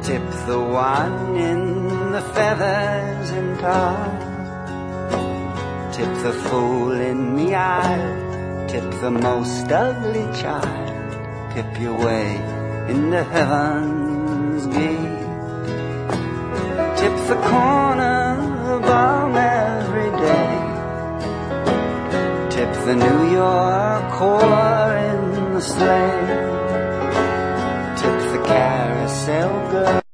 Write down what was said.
Tip the one in the feathers and tar. Tip the fool in the aisle. Tip the most ugly child. Tip your way into heaven's gate. Tip the corner bomb every day. Tip the New York whore in the sleigh. Tip the carousel girl.